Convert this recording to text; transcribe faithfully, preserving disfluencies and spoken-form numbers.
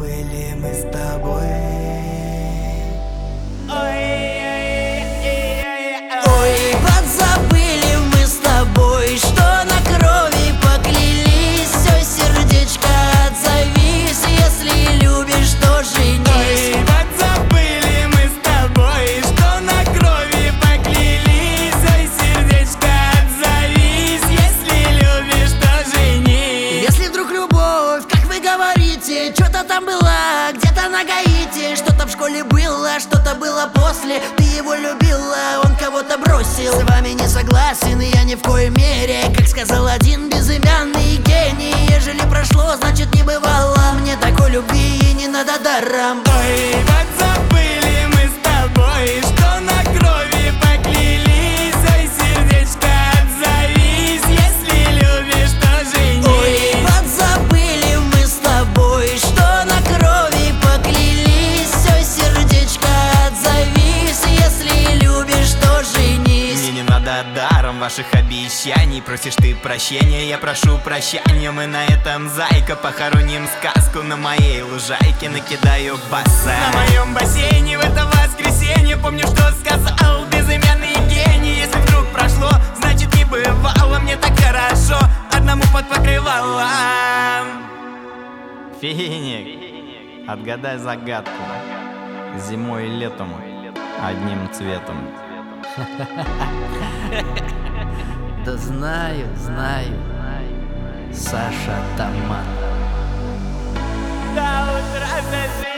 подзабыли мы с тобой. Ой, подзабыли мы с тобой, что на крови поклялись. Ой, сердечко, отзовись, если любишь, то женись. Ой, подзабыли мы с тобой, что на крови поклялись. Ой, сердечко, отзовись, если любишь, то женись. Если вдруг любовь, как вы говорите, что-то там была, где-то на Гаити, что-то в школе было, что-то было после. Ты его любила, он кого-то бросил. С вами не согласен, и я ни в коей мере. Как сказал один безымянный гений, ежели прошло, значит не бывало. Мне такой любви и не надо даром. Ой, подзабыли мы с тобой, что на крови поклялись. Ой, сердечко, отзовись, если любишь, то женись. Ой, подзабыли мы с тобой, что на крови поклялись. Ой, сердечко, отзовись, если любишь, то женись. Мне не надо даром ваших обещаний. Просишь ты прощения, я прошу прощения. Мы на этом, зайка, похороним сказку. На моей лужайке накидаю баса. На моем бассейне в это воскресенье. Помню, что сказал безымянный гений. Если вдруг прошло, значит не бывало. Мне так хорошо одному под покрывалом. Финик, отгадай загадку. Зимой и летом одним цветом. Да знаю, знаю, Саша Томат. До утра зажигай.